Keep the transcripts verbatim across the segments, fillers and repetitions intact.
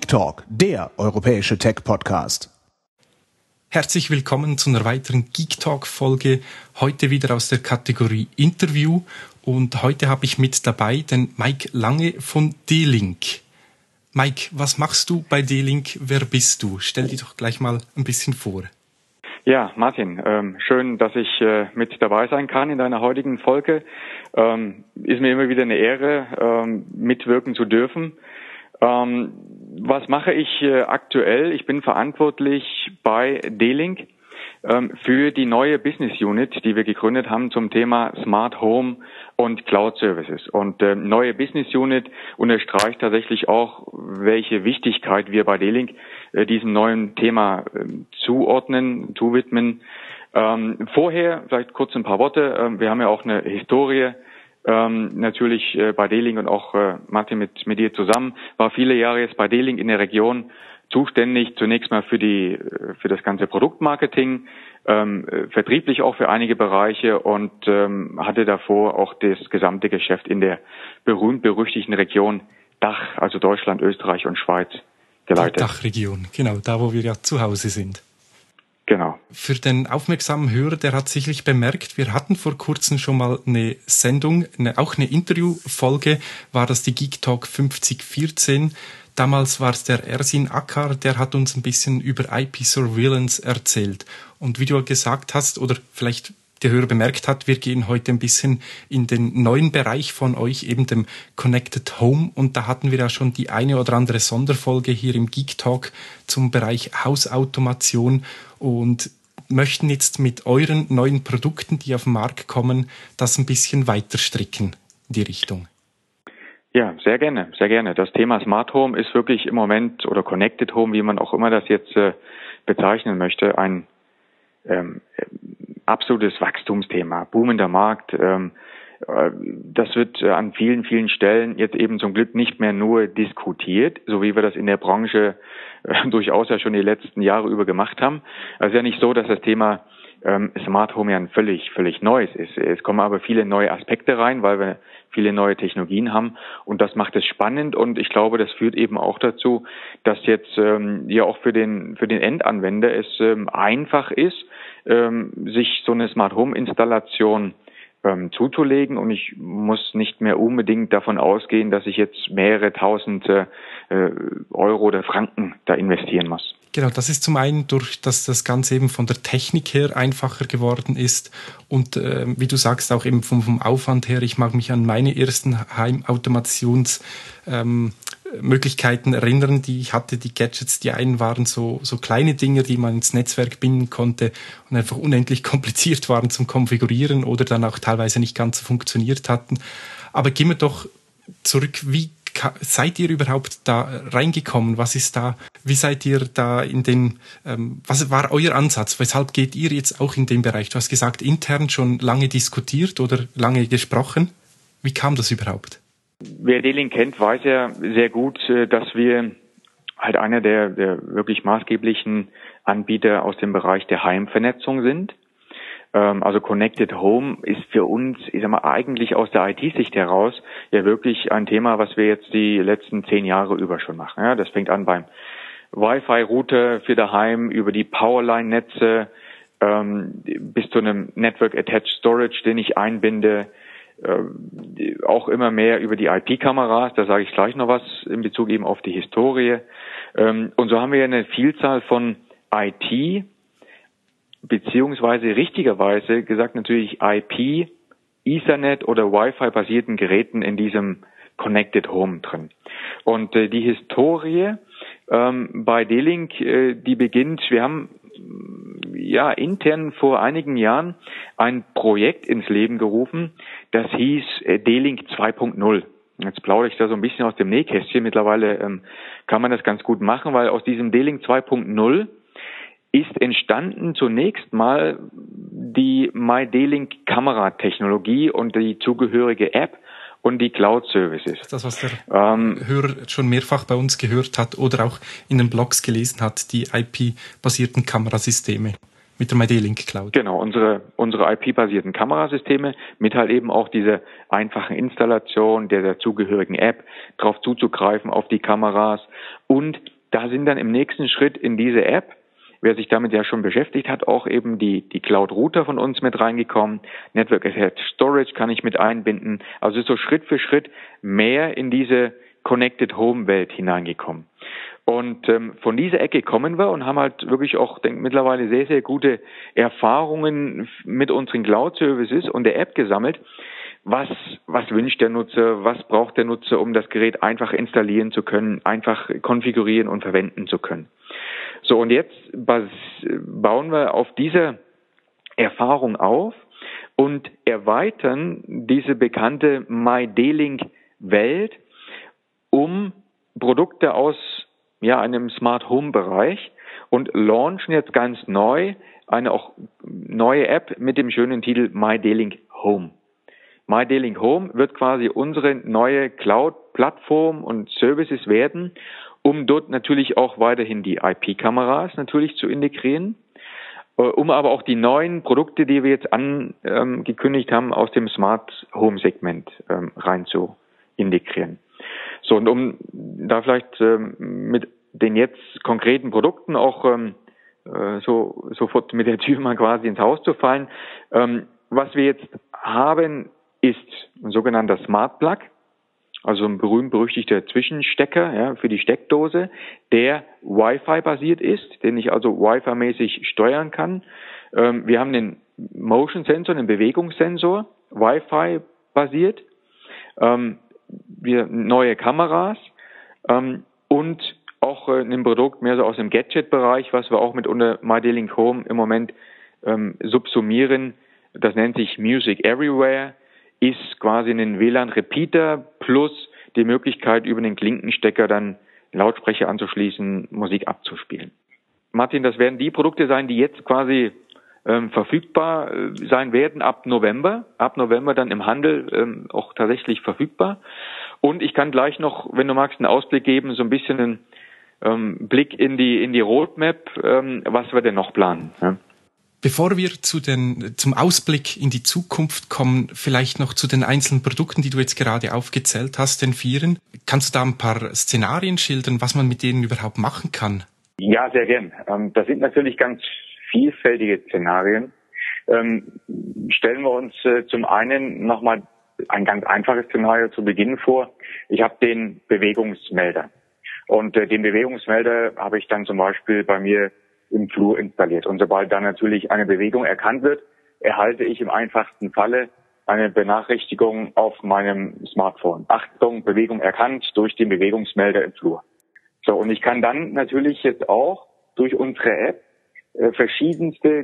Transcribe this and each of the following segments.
Talk, der europäische Tech-Podcast. Herzlich willkommen zu einer weiteren Geek Talk-Folge, heute wieder aus der Kategorie Interview. Und heute habe ich mit dabei den Mike Lange von D-Link. Mike, was machst du bei D-Link? Wer bist du? Stell dich doch gleich mal ein bisschen vor. Ja, Martin, ähm, schön, dass ich äh, mit dabei sein kann in deiner heutigen Folge. Ähm, ist mir immer wieder eine Ehre, ähm, mitwirken zu dürfen. Ähm, was mache ich äh, aktuell? Ich bin verantwortlich bei D-Link ähm, für die neue Business Unit, die wir gegründet haben zum Thema Smart Home und Cloud Services. Und äh, neue Business Unit unterstreicht tatsächlich auch, welche Wichtigkeit wir bei D-Link äh, diesem neuen Thema äh, zuordnen, zuwidmen. Ähm, vorher, vielleicht kurz ein paar Worte. Äh, wir haben ja auch eine Historie. Ähm, natürlich äh, bei D-Link und auch äh, Martin mit, mit dir zusammen, war viele Jahre jetzt bei D-Link in der Region zuständig, zunächst mal für die äh, für das ganze Produktmarketing, ähm, äh, vertrieblich auch für einige Bereiche und ähm, hatte davor auch das gesamte Geschäft in der berühmt-berüchtigten Region Dach, also Deutschland, Österreich und Schweiz geleitet. Die Dachregion, genau, da wo wir ja zu Hause sind. Genau. Für den aufmerksamen Hörer, der hat sicherlich bemerkt, wir hatten vor kurzem schon mal eine Sendung, eine, auch eine Interviewfolge, war das die Geek Talk fünfzig vierzehn. Damals war es der Ersin Akar, der hat uns ein bisschen über I P Surveillance erzählt. Und wie du gesagt hast, oder vielleicht der Hörer bemerkt hat, wir gehen heute ein bisschen in den neuen Bereich von euch, eben dem Connected Home. Und da hatten wir ja schon die eine oder andere Sonderfolge hier im Geek Talk zum Bereich Hausautomation und möchten jetzt mit euren neuen Produkten, die auf den Markt kommen, das ein bisschen weiter stricken in die Richtung. Ja, sehr gerne, sehr gerne. Das Thema Smart Home ist wirklich im Moment, oder Connected Home, wie man auch immer das jetzt äh, bezeichnen möchte, ein ähm, absolutes Wachstumsthema, boomender Markt. Ähm, äh, das wird äh, an vielen, vielen Stellen jetzt eben zum Glück nicht mehr nur diskutiert, so wie wir das in der Branche äh, durchaus ja schon die letzten Jahre über gemacht haben. Also es ist ja nicht so, dass das Thema ähm, Smart Home ja ein völlig, völlig neues ist. Es kommen aber viele neue Aspekte rein, weil wir viele neue Technologien haben und das macht es spannend und ich glaube, das führt eben auch dazu, dass jetzt ähm, ja auch für den für den Endanwender es ähm, einfach ist, ähm, sich so eine Smart Home Installation ähm, zuzulegen und ich muss nicht mehr unbedingt davon ausgehen, dass ich jetzt mehrere tausend äh, Euro oder Franken da investieren muss. Genau, das ist zum einen durch, dass das Ganze eben von der Technik her einfacher geworden ist und äh, wie du sagst, auch eben vom, vom Aufwand her. Ich mag mich an meine ersten Heimautomationsmöglichkeiten ähm, erinnern, die ich hatte, die Gadgets. Die einen waren so, so kleine Dinge, die man ins Netzwerk binden konnte und einfach unendlich kompliziert waren zum Konfigurieren oder dann auch teilweise nicht ganz so funktioniert hatten. Aber gehen wir doch zurück, wie seid ihr überhaupt da reingekommen? Was ist da, wie seid ihr da in den, ähm, was war euer Ansatz? Weshalb geht ihr jetzt auch in den Bereich? Du hast gesagt, intern schon lange diskutiert oder lange gesprochen. Wie kam das überhaupt? Wer D-Link kennt, weiß ja sehr gut, dass wir halt einer der, der wirklich maßgeblichen Anbieter aus dem Bereich der Heimvernetzung sind. Also Connected Home ist für uns, ich sag mal, eigentlich aus der I T-Sicht heraus ja wirklich ein Thema, was wir jetzt die letzten zehn Jahre über schon machen. Ja, das fängt an beim Wi-Fi-Router für daheim, über die Powerline-Netze ähm, bis zu einem Network-Attached Storage, den ich einbinde, äh, auch immer mehr über die I P-Kameras. Da sage ich gleich noch was in Bezug eben auf die Historie. Ähm, und so haben wir eine Vielzahl von I T, beziehungsweise richtigerweise gesagt natürlich I P, Ethernet oder Wi-Fi-basierten Geräten in diesem Connected Home drin. Und äh, die Historie ähm, bei D-Link, äh, die beginnt, wir haben ja intern vor einigen Jahren ein Projekt ins Leben gerufen, das hieß äh, D-Link zwei Punkt null. Jetzt plaudere ich da so ein bisschen aus dem Nähkästchen. Mittlerweile ähm, kann man das ganz gut machen, weil aus diesem D-Link zwei Punkt null ist entstanden zunächst mal die My D-Link Kameratechnologie und die zugehörige App und die Cloud Services. Das, was der ähm, Hörer schon mehrfach bei uns gehört hat oder auch in den Blogs gelesen hat, die I P-basierten Kamerasysteme mit der My D-Link Cloud. Genau, unsere unsere I P-basierten Kamerasysteme mit halt eben auch dieser einfachen Installation der dazugehörigen App, drauf zuzugreifen auf die Kameras und da sind dann im nächsten Schritt in diese App, wer sich damit ja schon beschäftigt hat, auch eben die, die Cloud-Router von uns mit reingekommen. Network Attached Storage kann ich mit einbinden. Also ist so Schritt für Schritt mehr in diese Connected Home Welt hineingekommen. Und ähm, von dieser Ecke kommen wir und haben halt wirklich auch, denke mittlerweile sehr, sehr gute Erfahrungen mit unseren Cloud-Services und der App gesammelt. Was, was wünscht der Nutzer? Was braucht der Nutzer, um das Gerät einfach installieren zu können, einfach konfigurieren und verwenden zu können? So, und jetzt bauen wir auf dieser Erfahrung auf und erweitern diese bekannte My D-Link-Welt um Produkte aus ja, einem Smart Home Bereich und launchen jetzt ganz neu eine auch neue App mit dem schönen Titel My D-Link Home. My D-Link Home wird quasi unsere neue Cloud-Plattform und Services werden, um dort natürlich auch weiterhin die I P-Kameras natürlich zu integrieren, um aber auch die neuen Produkte, die wir jetzt angekündigt haben, aus dem Smart Home Segment ähm, rein zu integrieren. So, und um da vielleicht ähm, mit den jetzt konkreten Produkten auch ähm, äh, so sofort mit der Tür mal quasi ins Haus zu fallen, ähm, was wir jetzt haben, ist ein sogenannter Smart Plug, also ein berühmt-berüchtigter Zwischenstecker ja, für die Steckdose, der Wi-Fi basiert ist, den ich also Wi-Fi-mäßig steuern kann. Ähm, wir haben den Motion-Sensor, den Bewegungssensor, Wi-Fi basiert. Ähm, wir neue Kameras ähm, und auch äh, ein Produkt mehr so aus dem Gadget-Bereich, was wir auch mit unter My D-Link Home im Moment ähm, subsumieren. Das nennt sich Music Everywhere. Ist quasi ein W L A N-Repeater plus die Möglichkeit, über den Klinkenstecker dann Lautsprecher anzuschließen, Musik abzuspielen. Martin, das werden die Produkte sein, die jetzt quasi ähm, verfügbar äh, sein werden ab November. Ab November dann im Handel ähm, auch tatsächlich verfügbar. Und ich kann gleich noch, wenn du magst, einen Ausblick geben, so ein bisschen einen ähm, Blick in die in die Roadmap, ähm, was wir denn noch planen. Ja? Bevor wir zu den, zum Ausblick in die Zukunft kommen, vielleicht noch zu den einzelnen Produkten, die du jetzt gerade aufgezählt hast, den Vieren. Kannst du da ein paar Szenarien schildern, was man mit denen überhaupt machen kann? Ja, sehr gern. Das sind natürlich ganz vielfältige Szenarien. Stellen wir uns zum einen nochmal ein ganz einfaches Szenario zu Beginn vor. Ich habe den Bewegungsmelder. Und den Bewegungsmelder habe ich dann zum Beispiel bei mir im Flur installiert. Und sobald dann natürlich eine Bewegung erkannt wird, erhalte ich im einfachsten Falle eine Benachrichtigung auf meinem Smartphone. Achtung, Bewegung erkannt durch den Bewegungsmelder im Flur. So, und ich kann dann natürlich jetzt auch durch unsere App äh, verschiedenste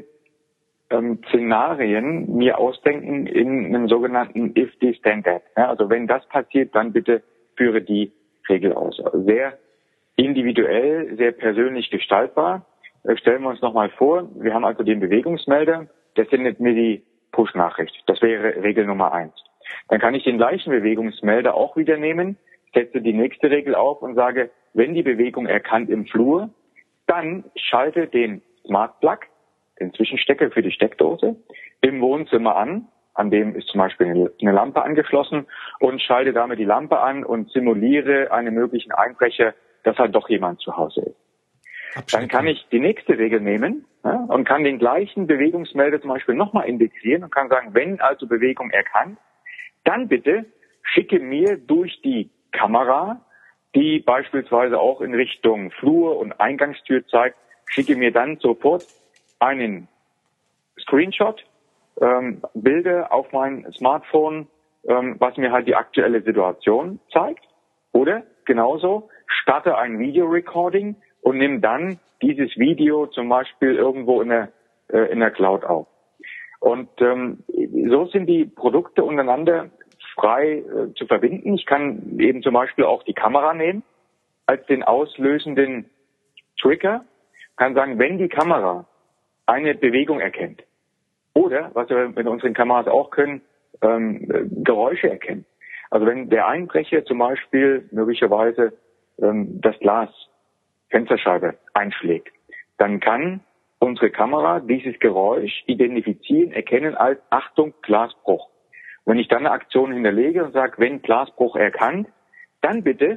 ähm, Szenarien mir ausdenken in einem sogenannten If This Then That. Ja, also wenn das passiert, dann bitte führe die Regel aus. Also sehr individuell, sehr persönlich gestaltbar. Stellen wir uns nochmal vor, wir haben also den Bewegungsmelder, der sendet mir die Push-Nachricht. Das wäre Regel Nummer eins. Dann kann ich den gleichen Bewegungsmelder auch wieder nehmen, setze die nächste Regel auf und sage, wenn die Bewegung erkannt im Flur, dann schalte den Smart Plug, den Zwischenstecker für die Steckdose, im Wohnzimmer an. An dem ist zum Beispiel eine Lampe angeschlossen und schalte damit die Lampe an und simuliere einen möglichen Einbrecher, dass halt doch jemand zu Hause ist. Dann kann ich die nächste Regel nehmen ja, und kann den gleichen Bewegungsmelder zum Beispiel nochmal integrieren und kann sagen, wenn also Bewegung erkannt, dann bitte schicke mir durch die Kamera, die beispielsweise auch in Richtung Flur und Eingangstür zeigt, schicke mir dann sofort einen Screenshot, ähm, Bilder auf mein Smartphone, ähm, was mir halt die aktuelle Situation zeigt. Oder genauso, starte ein Video-Recording und nimm dann dieses Video zum Beispiel irgendwo in der, äh, in der Cloud auf. Und ähm, so sind die Produkte untereinander frei äh, zu verbinden. Ich kann eben zum Beispiel auch die Kamera nehmen als den auslösenden Trigger, kann sagen, wenn die Kamera eine Bewegung erkennt oder, was wir mit unseren Kameras auch können, ähm, Geräusche erkennen. Also wenn der Einbrecher zum Beispiel möglicherweise ähm, das Glas, Fensterscheibe einschlägt, dann kann unsere Kamera dieses Geräusch identifizieren, erkennen als Achtung, Glasbruch. Wenn ich dann eine Aktion hinterlege und sage, wenn Glasbruch erkannt, dann bitte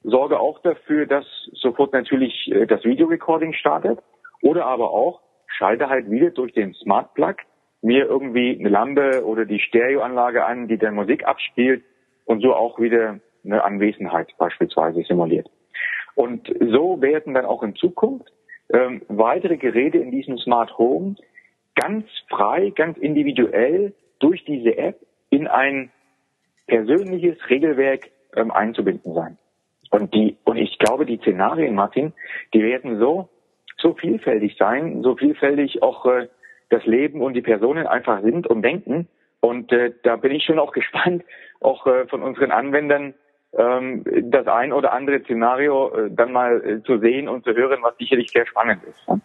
sorge auch dafür, dass sofort natürlich äh, das Videorecording startet oder aber auch schalte halt wieder durch den Smart Plug mir irgendwie eine Lampe oder die Stereoanlage an, die dann Musik abspielt und so auch wieder eine Anwesenheit beispielsweise simuliert. Und so werden dann auch in Zukunft ähm, weitere Geräte in diesem Smart Home ganz frei, ganz individuell durch diese App in ein persönliches Regelwerk ähm, einzubinden sein. Und die und ich glaube, die Szenarien, Martin, die werden so so vielfältig sein, so vielfältig auch äh, das Leben und die Personen einfach sind und denken. Und äh, da bin ich schon auch gespannt, auch äh, von unseren Anwendern ähm, das ein oder andere Szenario äh, dann mal äh, zu sehen und zu hören, was sicherlich sehr spannend ist. Ja?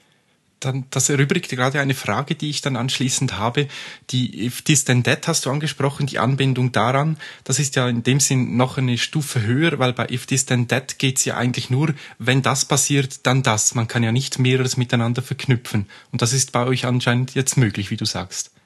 Dann, das erübrigt gerade eine Frage, die ich dann anschließend habe. Die If This Then That hast du angesprochen, die Anbindung daran. Das ist ja in dem Sinn noch eine Stufe höher, weil bei If This Then That geht's ja eigentlich nur, wenn das passiert, dann das. Man kann ja nicht mehreres miteinander verknüpfen. Und das ist bei euch anscheinend jetzt möglich, wie du sagst.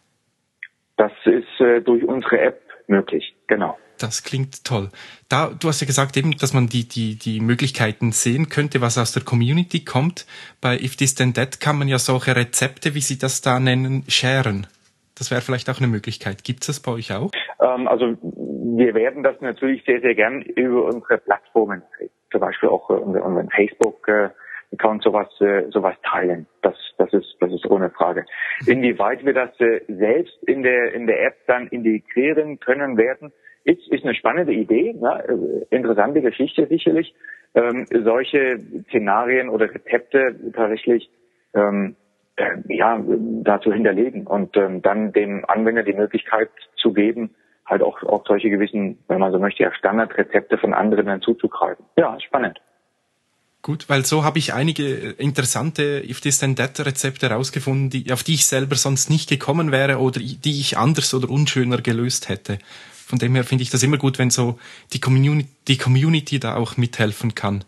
Das ist äh, durch unsere App möglich, genau. Das klingt toll. Da, du hast ja gesagt eben, dass man die, die, die Möglichkeiten sehen könnte, was aus der Community kommt. Bei If This Then That kann man ja solche Rezepte, wie Sie das da nennen, sharen. Das wäre vielleicht auch eine Möglichkeit. Gibt es das bei euch auch? Ähm, also wir werden das natürlich sehr, sehr gern über unsere Plattformen, zum Beispiel auch äh, unseren Facebook-Account sowas, äh, sowas teilen. Das, das ist, das ist ohne Frage. Inwieweit wir das äh, selbst in der, in der App dann integrieren können werden, Ist, ist eine spannende Idee, ne? Interessante Geschichte sicherlich, ähm, solche Szenarien oder Rezepte tatsächlich ähm, äh, ja, dazu hinterlegen und ähm, dann dem Anwender die Möglichkeit zu geben, halt auch, auch solche gewissen, wenn man so möchte, ja, Standardrezepte von anderen dann zuzugreifen. Ja, spannend. Gut, weil so habe ich einige interessante If This Then That Rezepte herausgefunden, die, auf die ich selber sonst nicht gekommen wäre oder die ich anders oder unschöner gelöst hätte. Von dem her finde ich das immer gut, wenn so die Community, die Community da auch mithelfen kann.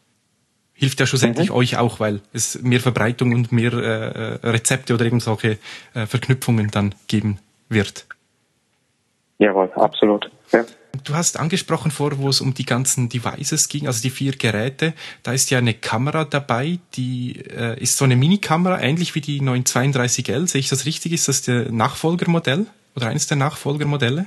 Hilft ja schlussendlich mhm. euch auch, weil es mehr Verbreitung und mehr äh, Rezepte oder eben solche äh, Verknüpfungen dann geben wird. Jawohl, absolut. Ja. Du hast angesprochen vor, wo es um die ganzen Devices ging, also die vier Geräte. Da ist ja eine Kamera dabei, die äh, ist so eine Mini-Kamera, ähnlich wie die neun zweiunddreißig L. Sehe ich das richtig? Ist das der Nachfolgermodell oder eines der Nachfolgermodelle?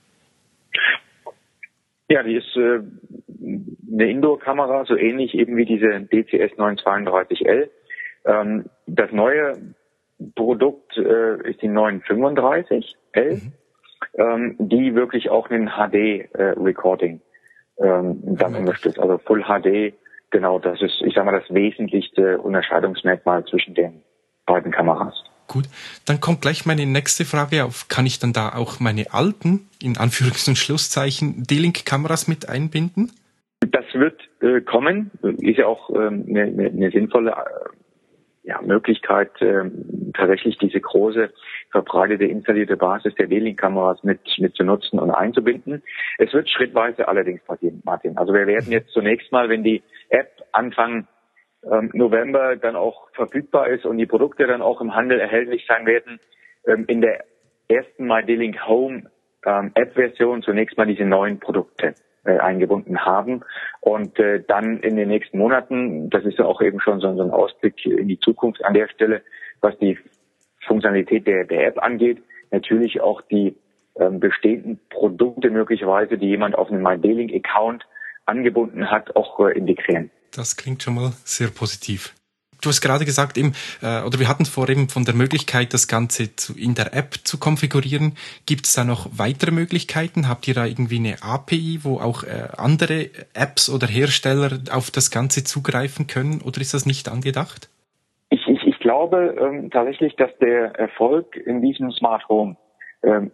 Ja, die ist äh, eine Indoor-Kamera, so ähnlich eben wie diese D C S neun zweiunddreißig L. Ähm, das neue Produkt äh, ist die neun fünfunddreißig L, mhm. ähm, die wirklich auch einen H D-Recording äh, ähm, dann mhm. unterstützt. Also Full H D, genau, das ist, ich sag mal, das wesentlichste Unterscheidungsmerkmal zwischen den beiden Kameras. Gut, dann kommt gleich meine nächste Frage auf. Kann ich dann da auch meine alten, in Anführungs- und Schlusszeichen, D-Link-Kameras mit einbinden? Das wird äh, kommen. Ist ja auch eine ähm, ne, ne sinnvolle äh, ja, Möglichkeit, äh, tatsächlich diese große, verbreitete, installierte Basis der D-Link-Kameras mit, mit zu nutzen und einzubinden. Es wird schrittweise allerdings passieren, Martin. Also wir werden jetzt zunächst mal, wenn die App Anfang November dann auch verfügbar ist und die Produkte dann auch im Handel erhältlich sein werden, in der ersten My D-Link Home App-Version zunächst mal diese neuen Produkte eingebunden haben und dann in den nächsten Monaten, das ist ja auch eben schon so ein Ausblick in die Zukunft an der Stelle, was die Funktionalität der, der App angeht, natürlich auch die bestehenden Produkte möglicherweise, die jemand auf einem My D-Link Account angebunden hat, auch integrieren. Das klingt schon mal sehr positiv. Du hast gerade gesagt, eben, äh, oder wir hatten vor eben von der Möglichkeit, das Ganze zu, in der App zu konfigurieren. Gibt es da noch weitere Möglichkeiten? Habt ihr da irgendwie eine A P I, wo auch äh, andere Apps oder Hersteller auf das Ganze zugreifen können? Oder ist das nicht angedacht? Ich, ich, ich glaube ähm, tatsächlich, dass der Erfolg in diesem Smart Home ähm,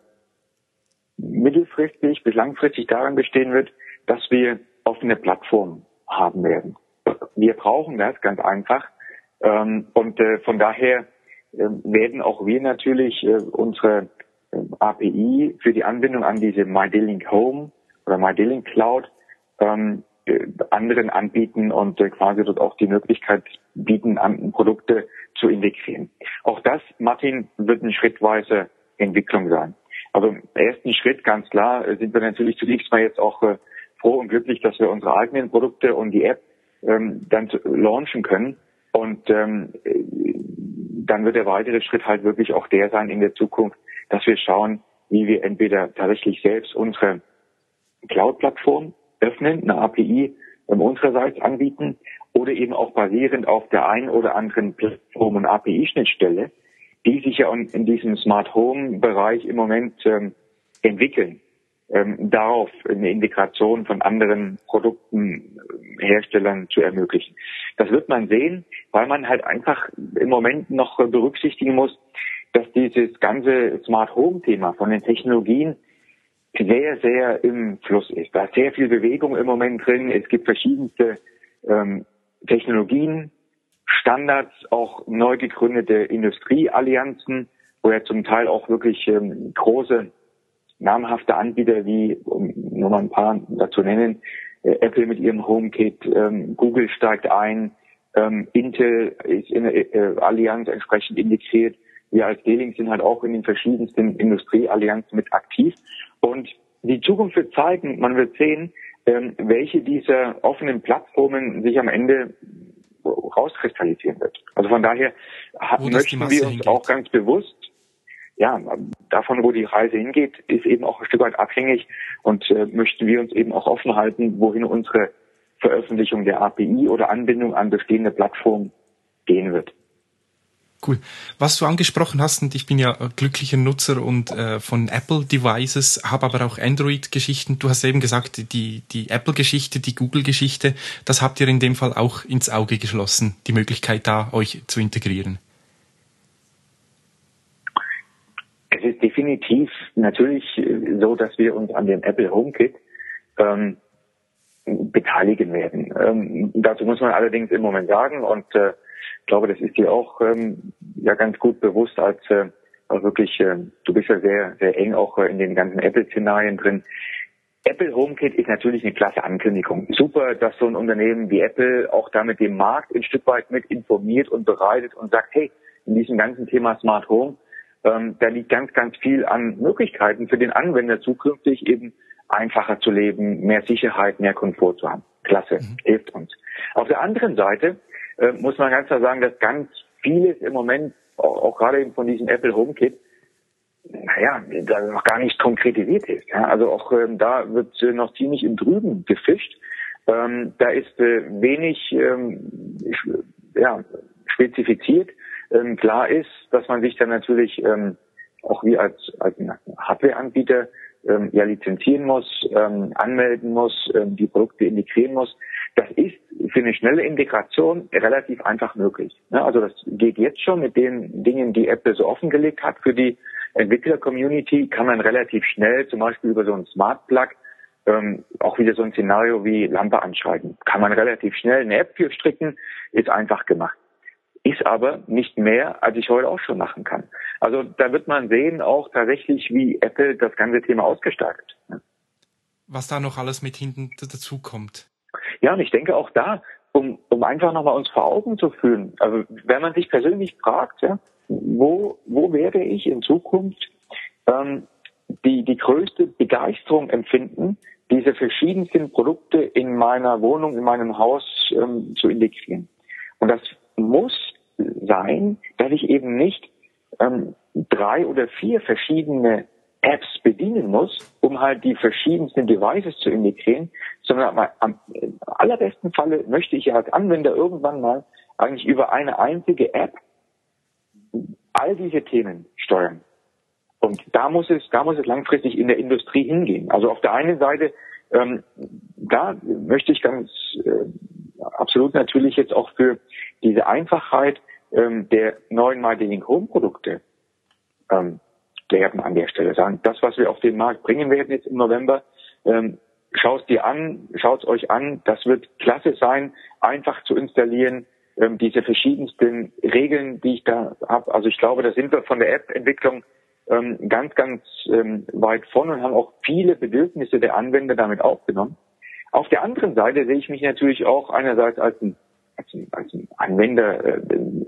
mittelfristig bis langfristig darin bestehen wird, dass wir offene Plattformen haben werden. Wir brauchen das ganz einfach ähm, und äh, von daher äh, werden auch wir natürlich äh, unsere äh, A P I für die Anbindung an diese My D-Link Home oder My D-Link Cloud ähm, äh, anderen anbieten und äh, quasi dort auch die Möglichkeit bieten, an Produkte zu integrieren. Auch das, Martin, wird eine schrittweise Entwicklung sein. Also im ersten Schritt, ganz klar, sind wir natürlich zunächst mal jetzt auch äh, froh und glücklich, dass wir unsere eigenen Produkte und die App ähm, dann launchen können. Und ähm, dann wird der weitere Schritt halt wirklich auch der sein in der Zukunft, dass wir schauen, wie wir entweder tatsächlich selbst unsere Cloud-Plattform öffnen, eine A P I ähm, unsererseits anbieten oder eben auch basierend auf der einen oder anderen Plattform- und A P I-Schnittstelle, die sich ja in diesem Smart Home-Bereich im Moment ähm, entwickeln, ähm, darauf eine Integration von anderen Produkten, äh, Herstellern zu ermöglichen. Das wird man sehen, weil man halt einfach im Moment noch äh, berücksichtigen muss, dass dieses ganze Smart Home-Thema von den Technologien sehr, sehr im Fluss ist. Da ist sehr viel Bewegung im Moment drin. Es gibt verschiedenste ähm, Technologien, Standards, auch neu gegründete Industrieallianzen, wo ja zum Teil auch wirklich ähm, große, namhafte Anbieter wie, um nur mal ein paar dazu nennen, äh, Apple mit ihrem HomeKit, ähm, Google steigt ein, ähm, Intel ist in der äh, Allianz entsprechend integriert. Wir als D-Link sind halt auch in den verschiedensten Industrieallianzen mit aktiv. Und die Zukunft wird zeigen, man wird sehen, ähm, welche dieser offenen Plattformen sich am Ende rauskristallisieren wird. Also von daher wo möchten wir uns hingeht. Auch ganz bewusst, ja, davon, wo die Reise hingeht, ist eben auch ein Stück weit abhängig und äh, möchten wir uns eben auch offen halten, wohin unsere Veröffentlichung der A P I oder Anbindung an bestehende Plattformen gehen wird. Cool. Was du angesprochen hast, und ich bin ja glücklicher Nutzer und äh, von Apple-Devices, habe aber auch Android-Geschichten. Du hast eben gesagt, die die Apple-Geschichte, die Google-Geschichte, das habt ihr in dem Fall auch ins Auge geschlossen, die Möglichkeit da, euch zu integrieren. Es ist definitiv natürlich so, dass wir uns an dem Apple HomeKit ähm, beteiligen werden. Ähm, dazu muss man allerdings im Moment sagen, und äh, ich glaube, das ist dir auch ähm, ja ganz gut bewusst, als äh, also wirklich, äh, du bist ja sehr, sehr eng auch äh, in den ganzen Apple-Szenarien drin. Apple HomeKit ist natürlich eine klasse Ankündigung. Super, dass so ein Unternehmen wie Apple auch damit den Markt ein Stück weit mit informiert und bereitet und sagt, hey, in diesem ganzen Thema Smart Home, ähm, da liegt ganz, ganz viel an Möglichkeiten für den Anwender zukünftig eben einfacher zu leben, mehr Sicherheit, mehr Komfort zu haben. Klasse, mhm. Hilft uns. Auf der anderen Seite äh, muss man ganz klar sagen, dass ganz vieles im Moment, auch, auch gerade eben von diesem Apple HomeKit, naja, da noch gar nicht konkretisiert ist. Ja? Also auch ähm, da wird äh, noch ziemlich im Trüben gefischt. Ähm, da ist äh, wenig ähm, ja, spezifiziert. Ähm, klar ist, dass man sich dann natürlich ähm, auch wie als, als Hardwareanbieter ähm, ja lizenzieren muss, ähm, anmelden muss, ähm, die Produkte integrieren muss. Das ist für eine schnelle Integration relativ einfach möglich. Ja, also das geht jetzt schon mit den Dingen, die Apple so offengelegt hat für die Entwickler-Community, kann man relativ schnell, zum Beispiel über so einen Smart Plug, ähm, auch wieder so ein Szenario wie Lampe anschalten. Kann man relativ schnell eine App für stricken, ist einfach gemacht. Ist aber nicht mehr, als ich heute auch schon machen kann. Also da wird man sehen auch tatsächlich, wie Apple das ganze Thema ausgestaltet. Was da noch alles mit hinten dazu kommt. Ja, und ich denke auch da, um, um einfach nochmal uns vor Augen zu führen, also wenn man sich persönlich fragt, ja, wo, wo werde ich in Zukunft ähm, die, die größte Begeisterung empfinden, diese verschiedensten Produkte in meiner Wohnung, in meinem Haus ähm, zu integrieren. Und das muss sein, dass ich eben nicht ähm, drei oder vier verschiedene Apps bedienen muss, um halt die verschiedensten Devices zu integrieren, sondern am, am allerbesten Falle möchte ich ja als Anwender irgendwann mal eigentlich über eine einzige App all diese Themen steuern. Und da muss es, da muss es langfristig in der Industrie hingehen. Also auf der einen Seite, ähm, da möchte ich ganz äh, absolut natürlich jetzt auch für diese Einfachheit ähm, der neuen MyD-Link Home Produkte ähm, werben an der Stelle. Sagen, das, was wir auf den Markt bringen werden jetzt im November, ähm, schaut dir an, schaut euch an, das wird klasse sein, einfach zu installieren, ähm, diese verschiedensten Regeln, die ich da habe. Also ich glaube, da sind wir von der App-Entwicklung ähm, ganz, ganz ähm, weit vorne und haben auch viele Bedürfnisse der Anwender damit aufgenommen. Auf der anderen Seite sehe ich mich natürlich auch einerseits als ein, als ein, als ein Anwender, äh,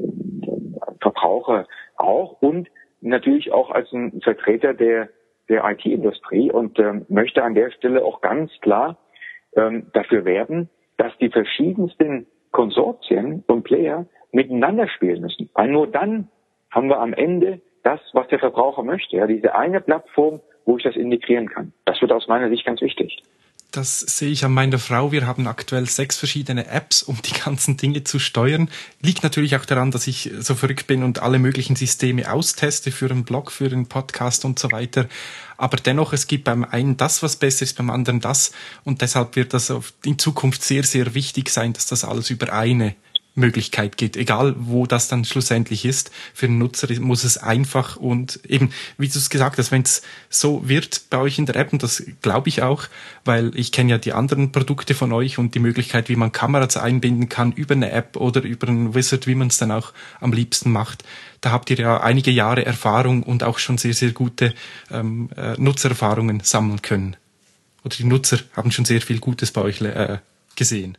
Verbraucher auch und natürlich auch als ein Vertreter der der I T-Industrie und ähm, möchte an der Stelle auch ganz klar ähm, dafür werben, dass die verschiedensten Konsortien und Player miteinander spielen müssen. Weil nur dann haben wir am Ende das, was der Verbraucher möchte. Ja, diese eine Plattform, wo ich das integrieren kann. Das wird aus meiner Sicht ganz wichtig. Das sehe ich an meiner Frau. Wir haben aktuell sechs verschiedene Apps, um die ganzen Dinge zu steuern. Liegt natürlich auch daran, dass ich so verrückt bin und alle möglichen Systeme austeste für einen Blog, für einen Podcast und so weiter. Aber dennoch, es gibt beim einen das, was besser ist, beim anderen das. Und deshalb wird das in Zukunft sehr, sehr wichtig sein, dass das alles über eine Möglichkeit geht, egal wo das dann schlussendlich ist. Für den Nutzer muss es einfach und eben, wie du es gesagt hast, wenn es so wird bei euch in der App, und das glaube ich auch, weil ich kenne ja die anderen Produkte von euch und die Möglichkeit, wie man Kameras einbinden kann über eine App oder über einen Wizard, wie man es dann auch am liebsten macht. Da habt ihr ja einige Jahre Erfahrung und auch schon sehr, sehr gute ähm, äh, Nutzererfahrungen sammeln können. Oder die Nutzer haben schon sehr viel Gutes bei euch äh, gesehen.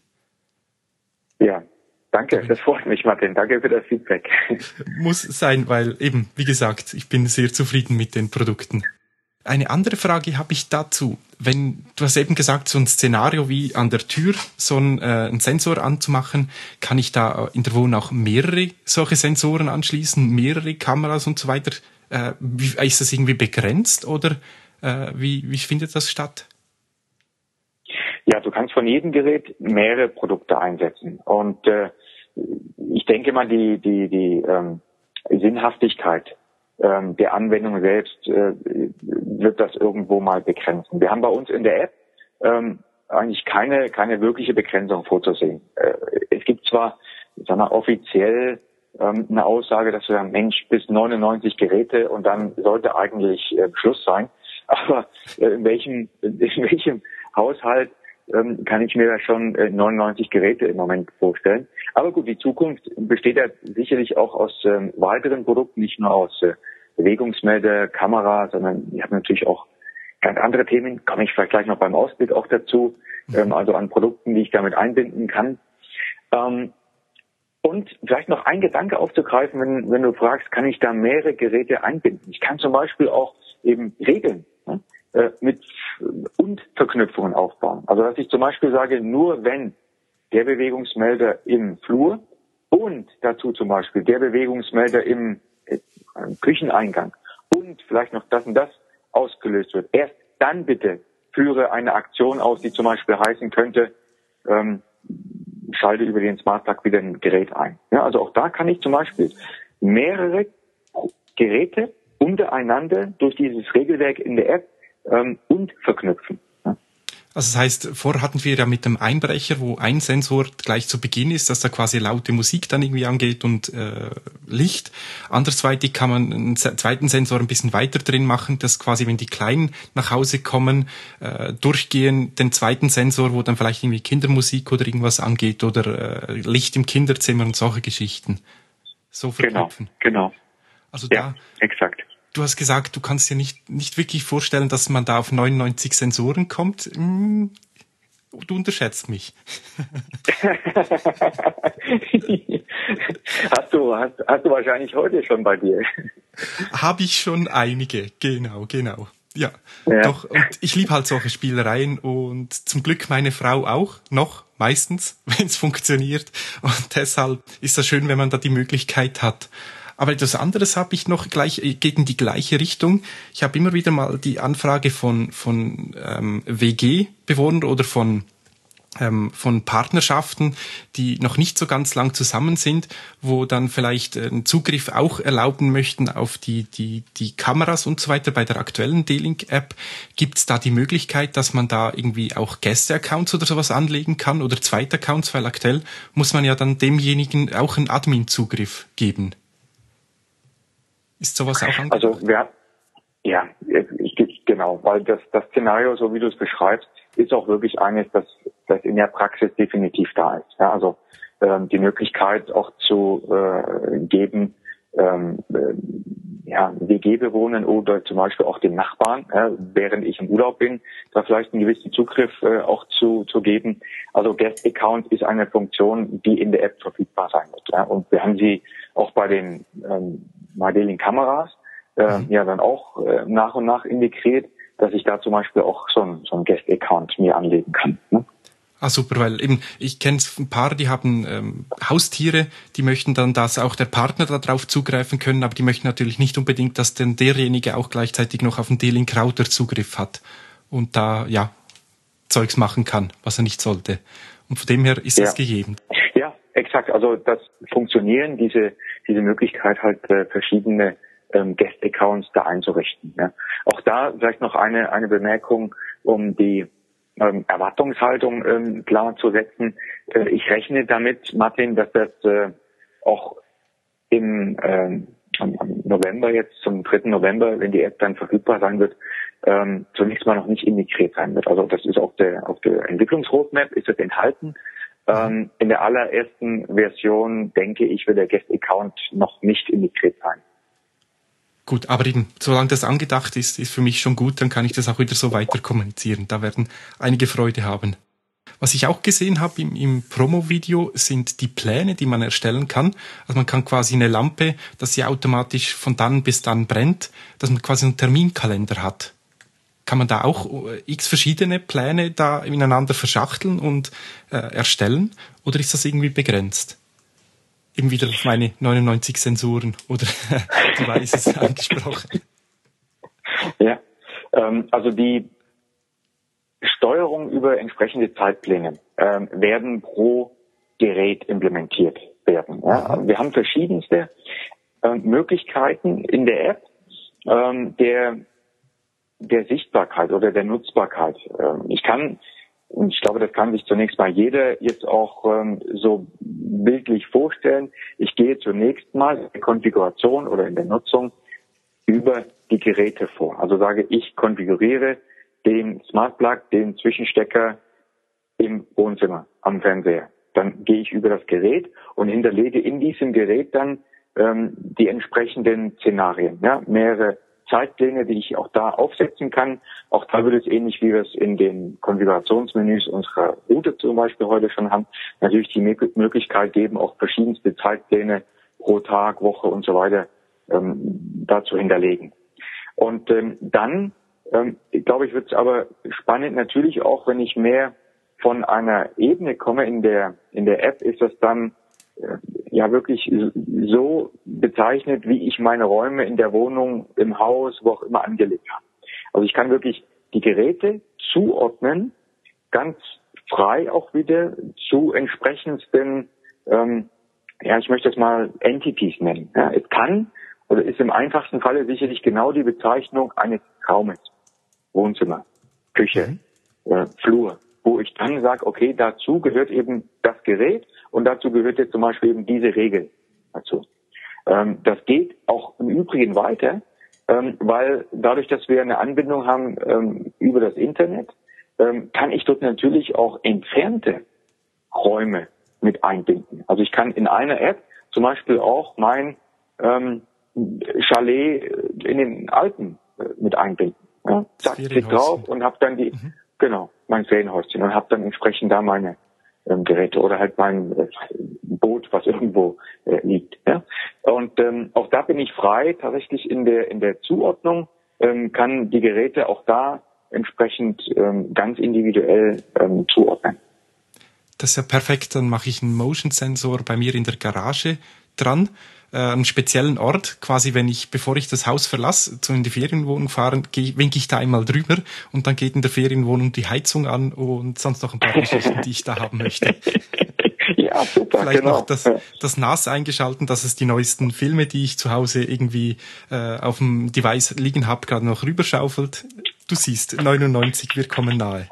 Ja. Danke, das freut mich, Martin. Danke für das Feedback. Muss sein, weil eben, wie gesagt, ich bin sehr zufrieden mit den Produkten. Eine andere Frage habe ich dazu. Wenn du hast eben gesagt, so ein Szenario wie an der Tür, so einen, äh, einen Sensor anzumachen, kann ich da in der Wohnung auch mehrere solche Sensoren anschließen, mehrere Kameras und so weiter? Äh, wie, ist das irgendwie begrenzt oder äh, wie, wie findet das statt? Ja, du kannst von jedem Gerät mehrere Produkte einsetzen und äh, ich denke mal, die die die ähm, Sinnhaftigkeit ähm, der Anwendung selbst äh, wird das irgendwo mal begrenzen. Wir haben bei uns in der App ähm, eigentlich keine keine wirkliche Begrenzung vorzusehen. Äh, es gibt zwar, sagen wir, offiziell ähm, eine Aussage, dass wir sagen, Mensch, bis neunundneunzig Geräte und dann sollte eigentlich äh, Schluss sein. Aber äh, in welchem in welchem Haushalt ähm, kann ich mir da schon äh, neunundneunzig Geräte im Moment vorstellen. Aber gut, die Zukunft besteht ja sicherlich auch aus ähm, weiteren Produkten, nicht nur aus äh, Bewegungsmelder, Kamera, sondern ich habe natürlich auch ganz andere Themen, komme ich vielleicht gleich noch beim Ausblick auch dazu, ähm, also an Produkten, die ich damit einbinden kann. Ähm, und vielleicht noch ein Gedanke aufzugreifen, wenn, wenn du fragst, kann ich da mehrere Geräte einbinden? Ich kann zum Beispiel auch eben Regeln, ne, äh, mit und Verknüpfungen aufbauen. Also dass ich zum Beispiel sage, nur wenn der Bewegungsmelder im Flur und dazu zum Beispiel der Bewegungsmelder im äh, Kücheneingang und vielleicht noch das und das ausgelöst wird, erst dann bitte führe eine Aktion aus, die zum Beispiel heißen könnte, ähm, schalte über den Smart Plug wieder ein Gerät ein. Ja, also auch da kann ich zum Beispiel mehrere Geräte untereinander durch dieses Regelwerk in der App ähm, und verknüpfen. Ja. Also das heißt, vorher hatten wir ja mit dem Einbrecher, wo ein Sensor gleich zu Beginn ist, dass da quasi laute Musik dann irgendwie angeht und äh, Licht. Andersweitig kann man einen zweiten Sensor ein bisschen weiter drin machen, dass quasi, wenn die Kleinen nach Hause kommen, äh, durchgehen, den zweiten Sensor, wo dann vielleicht irgendwie Kindermusik oder irgendwas angeht oder äh, Licht im Kinderzimmer und solche Geschichten. So verknüpfen. Genau, genau. Also ja, da, exakt. Du hast gesagt, du kannst dir nicht, nicht wirklich vorstellen, dass man da auf neunundneunzig Sensoren kommt. Hm, du unterschätzt mich. hast du, hast, hast du wahrscheinlich heute schon bei dir. Habe ich schon einige, genau, genau. Ja, ja. Doch, und ich liebe halt solche Spielereien und zum Glück meine Frau auch, noch, meistens, wenn es funktioniert. Und deshalb ist das schön, wenn man da die Möglichkeit hat. Aber etwas anderes habe ich noch gleich gegen die gleiche Richtung. Ich habe immer wieder mal die Anfrage von von ähm, W G-Bewohnern oder von ähm, von Partnerschaften, die noch nicht so ganz lang zusammen sind, wo dann vielleicht einen Zugriff auch erlauben möchten auf die die die Kameras und so weiter. Bei der aktuellen D-Link-App gibt es da die Möglichkeit, dass man da irgendwie auch Gäste-Accounts oder sowas anlegen kann oder Zweit-Accounts, weil aktuell muss man ja dann demjenigen auch einen Admin-Zugriff geben. Ist sowas auch angebracht? Also wir, ja, ich, ich, genau, weil das, das Szenario, so wie du es beschreibst, ist auch wirklich eines, das, das in der Praxis definitiv da ist. Ja, also ähm, die Möglichkeit auch zu äh, geben, ähm, äh, ja, W G-Bewohnern oder zum Beispiel auch den Nachbarn, ja, während ich im Urlaub bin, da vielleicht einen gewissen Zugriff äh, auch zu, zu geben. Also Guest Account ist eine Funktion, die in der App verfügbar sein wird. Ja, und wir haben sie auch bei den ähm, MyD-Link-Kameras äh, mhm. ja dann auch äh, nach und nach integriert, dass ich da zum Beispiel auch so ein, so ein Guest-Account mir anlegen kann. Ne? Ah, super, weil eben, ich kenne ein paar, die haben ähm, Haustiere, die möchten dann, dass auch der Partner darauf zugreifen können, aber die möchten natürlich nicht unbedingt, dass denn derjenige auch gleichzeitig noch auf den D-Link Router Zugriff hat und da, ja, Zeugs machen kann, was er nicht sollte. Und von dem her ist ja. das gegeben. Ja, exakt. Also das Funktionieren, diese diese Möglichkeit halt äh, verschiedene ähm, Guest-Accounts da einzurichten. Ja. Auch da vielleicht noch eine eine Bemerkung, um die ähm, Erwartungshaltung ähm, klar zu setzen. Äh, ich rechne damit, Martin, dass das äh, auch im ähm, am, am November jetzt, zum dritten November, wenn die App dann verfügbar sein wird, ähm, zunächst mal noch nicht integriert sein wird. Also das ist auf der auf der Entwicklungsroadmap ist das enthalten. Ähm, in der allerersten Version, denke ich, wird der Guest-Account noch nicht integriert sein. Gut, aber eben, solange das angedacht ist, ist für mich schon gut, dann kann ich das auch wieder so weiter kommunizieren. Da werden einige Freude haben. Was ich auch gesehen habe im, im Promo-Video sind die Pläne, die man erstellen kann. Also man kann quasi eine Lampe, dass sie automatisch von dann bis dann brennt, dass man quasi einen Terminkalender hat. Kann man da auch x verschiedene Pläne da ineinander verschachteln und äh, erstellen? Oder ist das irgendwie begrenzt? Eben wieder auf meine neunundneunzig Sensoren oder Devices angesprochen. Ja, ähm, also die Steuerung über entsprechende Zeitpläne ähm, werden pro Gerät implementiert werden. Ja? Wir haben verschiedenste äh, Möglichkeiten in der App ähm, der der Sichtbarkeit oder der Nutzbarkeit. Ähm, ich kann, und ich glaube, das kann sich zunächst mal jeder jetzt auch ähm, so bildlich vorstellen, ich gehe zunächst mal in der Konfiguration oder in der Nutzung über die Geräte vor. Also sage ich, konfiguriere den Smart Plug, den Zwischenstecker im Wohnzimmer am Fernseher. Dann gehe ich über das Gerät und hinterlege in diesem Gerät dann ähm, die entsprechenden Szenarien, ja, mehrere Zeitpläne, die ich auch da aufsetzen kann. Auch da würde es ähnlich, wie wir es in den Konfigurationsmenüs unserer Route zum Beispiel heute schon haben, natürlich die Möglichkeit geben, auch verschiedenste Zeitpläne pro Tag, Woche und so weiter ähm, da zu hinterlegen. Und ähm, dann, ähm, glaube ich, wird es aber spannend natürlich auch, wenn ich mehr von einer Ebene komme in der in der App, ist das dann ja wirklich so bezeichnet, wie ich meine Räume in der Wohnung, im Haus, wo auch immer angelegt habe. Also ich kann wirklich die Geräte zuordnen, ganz frei auch wieder zu entsprechendsten, ähm, ja, ich möchte das mal Entities nennen. Ja, es kann oder ist im einfachsten Falle sicherlich genau die Bezeichnung eines Raumes, Wohnzimmer, Küche, äh, Flur, wo ich dann sage, okay, dazu gehört eben das Gerät und dazu gehört jetzt zum Beispiel eben diese Regel dazu. Ähm, das geht auch im Übrigen weiter, ähm, weil dadurch, dass wir eine Anbindung haben ähm, über das Internet, ähm, kann ich dort natürlich auch entfernte Räume mit einbinden. Also ich kann in einer App zum Beispiel auch mein ähm, Chalet in den Alpen äh, mit einbinden. Ja, zack, klick drauf und habe dann die, mhm. genau, mein Ferienhäuschen und habe dann entsprechend da meine ähm, Geräte oder halt mein äh, Boot, was irgendwo äh, liegt. Ja? Und ähm, auch da bin ich frei, tatsächlich in der in der Zuordnung, ähm, kann die Geräte auch da entsprechend ähm, ganz individuell ähm, zuordnen. Das ist ja perfekt, dann mache ich einen Motion-Sensor bei mir in der Garage dran, äh, einen speziellen Ort, quasi wenn ich, bevor ich das Haus verlasse, zu in die Ferienwohnung fahre, winke ich da einmal drüber und dann geht in der Ferienwohnung die Heizung an und sonst noch ein paar Geschichten, die ich da haben möchte. Ja, super, Vielleicht genau. noch das, das N A S eingeschalten, dass es die neuesten Filme, die ich zu Hause irgendwie äh, auf dem Device liegen habe, gerade noch rüberschaufelt. Du siehst, neunundneunzig, wir kommen nahe.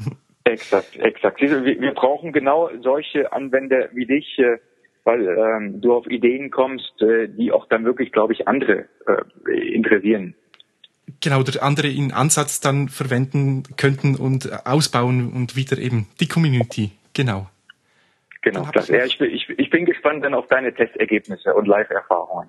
Exakt, exakt. Wir, wir brauchen genau solche Anwender wie dich, äh, weil ähm, du auf Ideen kommst, äh, die auch dann wirklich, glaube ich, andere äh, interessieren. Genau, oder andere in Ansatz dann verwenden könnten und ausbauen und wieder eben die Community. Genau. Genau, das. Ja, ich, ich, ich bin gespannt dann auf deine Testergebnisse und Live-Erfahrungen.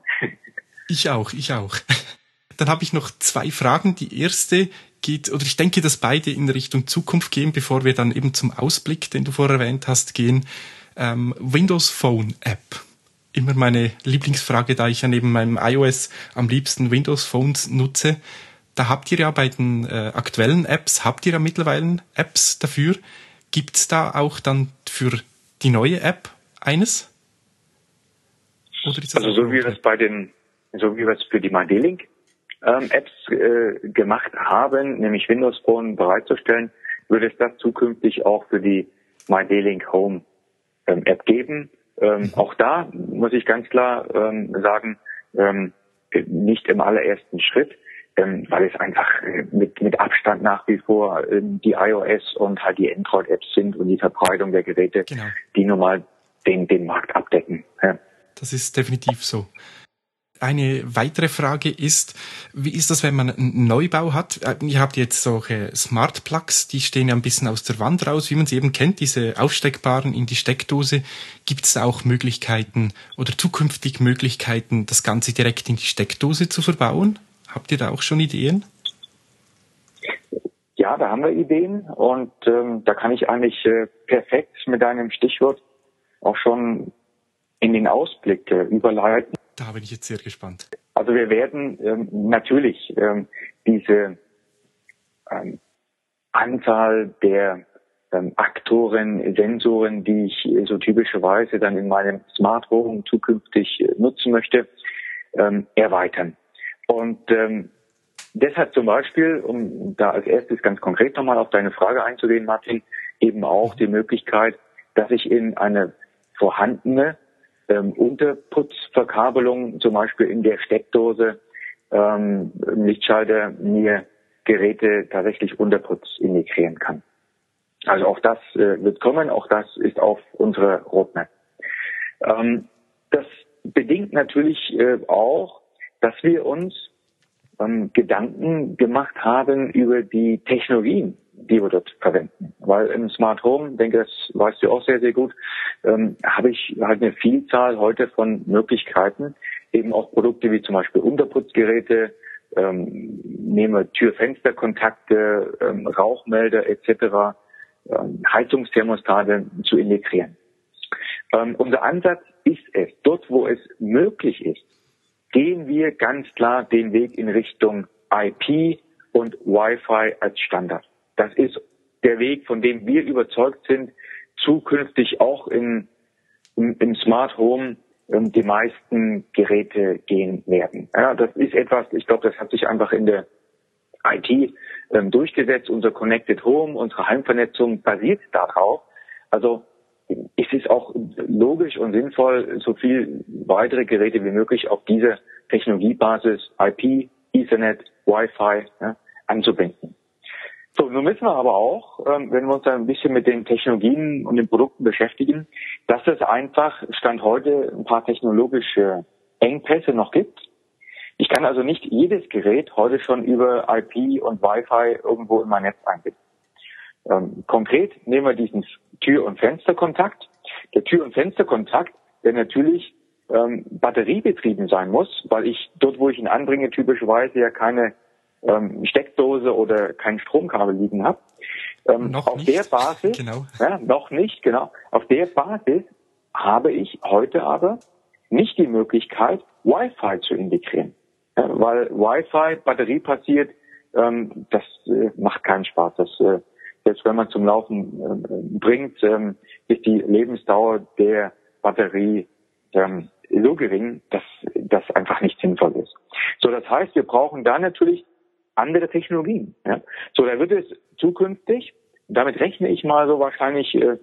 Ich auch, ich auch. Dann habe ich noch zwei Fragen. Die erste geht, oder ich denke, dass beide in Richtung Zukunft gehen, bevor wir dann eben zum Ausblick, den du vorher erwähnt hast, gehen. Ähm, Windows Phone App. Immer meine Lieblingsfrage, da ich ja neben meinem iOS am liebsten Windows Phones nutze. Da habt ihr ja bei den äh, aktuellen Apps, habt ihr ja mittlerweile Apps dafür. Gibt's da auch dann für die neue App eines? Oder ist das also so wie wir es bei den, so wie wir es für die MyD-Link ähm, Apps äh, gemacht haben, nämlich Windows Phone bereitzustellen, würde es das zukünftig auch für die MyD-Link Home ähm, App geben. Ähm, mhm. Auch da muss ich ganz klar ähm, sagen, ähm, nicht im allerersten Schritt, ähm, weil es einfach äh, mit mit Abstand nach wie vor ähm, die iOS und halt die Android-Apps sind und die Verbreitung der Geräte, genau, die nun mal den, den Markt abdecken. Ja. Das ist definitiv so. Eine weitere Frage ist, wie ist das, wenn man einen Neubau hat? Ihr habt jetzt solche Smart Plugs, die stehen ja ein bisschen aus der Wand raus, wie man sie eben kennt, diese aufsteckbaren in die Steckdose. Gibt es auch Möglichkeiten oder zukünftig Möglichkeiten, das Ganze direkt in die Steckdose zu verbauen? Habt ihr da auch schon Ideen? Ja, da haben wir Ideen und ähm, da kann ich eigentlich äh, perfekt mit deinem Stichwort auch schon in den Ausblick äh, überleiten. Da bin ich jetzt sehr gespannt. Also wir werden ähm, natürlich ähm, diese ähm, Anzahl der ähm, Aktoren, Sensoren, die ich so typischerweise dann in meinem Smart Home zukünftig äh, nutzen möchte, ähm, erweitern. Und ähm, deshalb zum Beispiel, um da als erstes ganz konkret nochmal auf deine Frage einzugehen, Martin, eben auch die Möglichkeit, dass ich in eine vorhandene Ähm, Unterputzverkabelung, zum Beispiel in der Steckdose, ähm, im Lichtschalter, mir Geräte tatsächlich Unterputz integrieren kann. Also auch das äh, wird kommen, auch das ist auf unserer Roadmap. Ähm, das bedingt natürlich äh, auch, dass wir uns ähm, Gedanken gemacht haben über die Technologien, die wir dort verwenden. Weil im Smart Home, denke, das weißt du auch sehr, sehr gut, ähm, habe ich halt eine Vielzahl heute von Möglichkeiten, eben auch Produkte wie zum Beispiel Unterputzgeräte, ähm, nehme Tür-Fenster-Kontakte, ähm, Rauchmelder et cetera, ähm, Heizungsthermostate zu integrieren. Ähm, unser Ansatz ist es, dort wo es möglich ist, gehen wir ganz klar den Weg in Richtung I P und Wi-Fi als Standard. Das ist der Weg, von dem wir überzeugt sind, zukünftig auch in, in, im Smart Home ähm, die meisten Geräte gehen werden. Ja, das ist etwas, ich glaube, das hat sich einfach in der I T ähm, durchgesetzt. Unser Connected Home, unsere Heimvernetzung basiert darauf. Also es ist auch logisch und sinnvoll, so viel weitere Geräte wie möglich auf diese Technologiebasis I P, Ethernet, Wi-Fi ja, anzubinden. So, nun wissen wir aber auch, ähm, wenn wir uns dann ein bisschen mit den Technologien und den Produkten beschäftigen, dass es einfach Stand heute ein paar technologische Engpässe noch gibt. Ich kann also nicht jedes Gerät heute schon über I P und Wi-Fi irgendwo in mein Netz einbinden. Ähm, konkret nehmen wir diesen Tür- und Fensterkontakt. Der Tür- und Fensterkontakt, der natürlich ähm, batteriebetrieben sein muss, weil ich dort, wo ich ihn anbringe, typischerweise ja keine ähm, Steckdose oder kein Stromkabel liegen habe. Ähm, noch auf nicht. der Basis, genau. ja, noch nicht, genau. Auf der Basis habe ich heute aber nicht die Möglichkeit, Wi-Fi zu integrieren. Ja, weil Wi-Fi batteriebasiert, ähm, das äh, macht keinen Spaß. Das, äh, selbst wenn man zum Laufen äh, bringt, ähm, ist die Lebensdauer der Batterie ähm, so gering, dass das einfach nicht sinnvoll ist. So, das heißt, wir brauchen da natürlich andere Technologien. Ja? So, da wird es zukünftig, damit rechne ich mal so wahrscheinlich äh,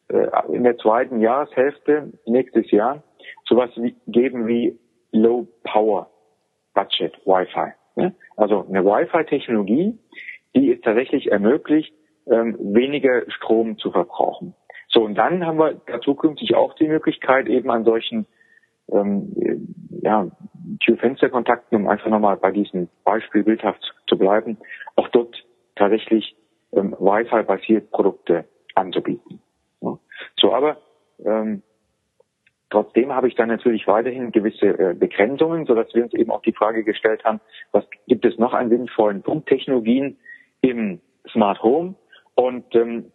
in der zweiten Jahreshälfte nächstes Jahr, sowas wie, geben wie Low Power Budget Wi-Fi. Ja? Also eine Wi-Fi-Technologie, die es tatsächlich ermöglicht, ähm, weniger Strom zu verbrauchen. So, und dann haben wir da zukünftig auch die Möglichkeit, eben an solchen ähm, ja, Tür-Fenster-Kontakten, um einfach nochmal bei diesem Beispiel bildhaft zu bleiben, auch dort tatsächlich ähm, Wi-Fi-basiert Produkte anzubieten. Ja. So, aber ähm, trotzdem habe ich dann natürlich weiterhin gewisse äh, Begrenzungen, sodass wir uns eben auch die Frage gestellt haben, was gibt es noch an sinnvollen Punkttechnologien im Smart Home? Und ähm,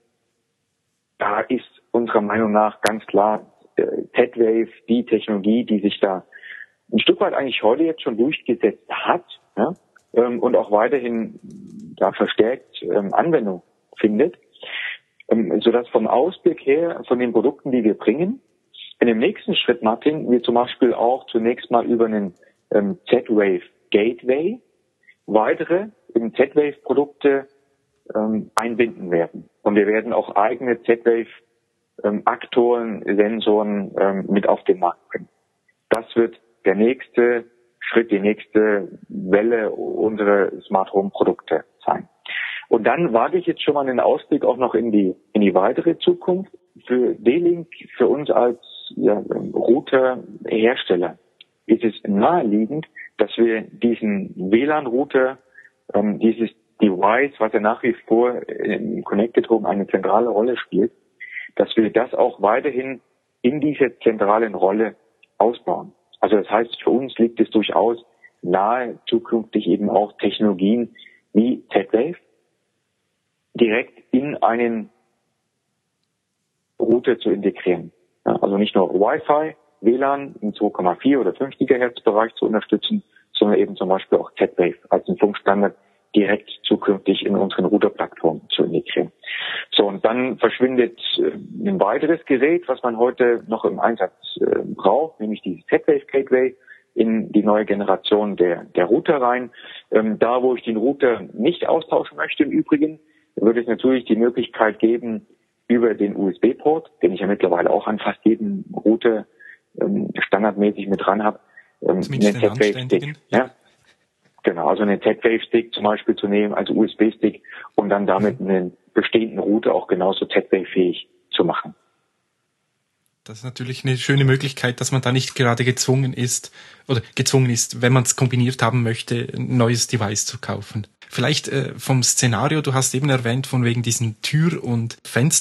da ist unserer Meinung nach ganz klar äh, Z-Wave die Technologie, die sich da ein Stück weit eigentlich heute jetzt schon durchgesetzt hat, ja, ähm, und auch weiterhin da verstärkt ähm, Anwendung findet. Ähm, sodass vom Ausblick her, von den Produkten, die wir bringen, in dem nächsten Schritt, Martin, wir zum Beispiel auch zunächst mal über einen ähm, Z-Wave Gateway weitere im Z-Wave-Produkte ähm, einbinden werden. Und wir werden auch eigene Z-Wave-Aktoren, ähm, Sensoren ähm, mit auf den Markt bringen. Das wird der nächste Schritt, die nächste Welle unserer Smart Home Produkte sein. Und dann wage ich jetzt schon mal einen Ausblick auch noch in die in die weitere Zukunft. Für D-Link, für uns als ja, Routerhersteller, ist es naheliegend, dass wir diesen W L A N-Router, ähm, dieses Device, was ja nach wie vor im Connected Home eine zentrale Rolle spielt, dass wir das auch weiterhin in dieser zentralen Rolle ausbauen. Also das heißt, für uns liegt es durchaus nahe, zukünftig eben auch Technologien wie Z-Wave direkt in einen Router zu integrieren. Ja, also nicht nur Wi-Fi, W L A N im zwei Komma vier oder fünf Gigahertz Bereich zu unterstützen, sondern eben zum Beispiel auch Z-Wave als einen Funkstandard direkt zukünftig in unseren Routerplattformen zu integrieren. So, und dann verschwindet äh, ein weiteres Gerät, was man heute noch im Einsatz äh, braucht, nämlich dieses Z-Wave Gateway in die neue Generation der, der Router rein. Ähm, da, wo ich den Router nicht austauschen möchte im Übrigen, wird es natürlich die Möglichkeit geben, über den U S B-Port, den ich ja mittlerweile auch an fast jedem Router ähm, standardmäßig mit dran habe, ähm, einen Z-Wave-Stick. Ja? Genau, also einen Z-Wave-Stick zum Beispiel zu nehmen als U S B-Stick und dann damit einen bestehenden Router auch genauso Z-Wave-fähig zu machen. Das ist natürlich eine schöne Möglichkeit, dass man da nicht gerade gezwungen ist, oder gezwungen ist, wenn man es kombiniert haben möchte, ein neues Device zu kaufen. Vielleicht äh, vom Szenario, du hast eben erwähnt, von wegen diesen Tür- und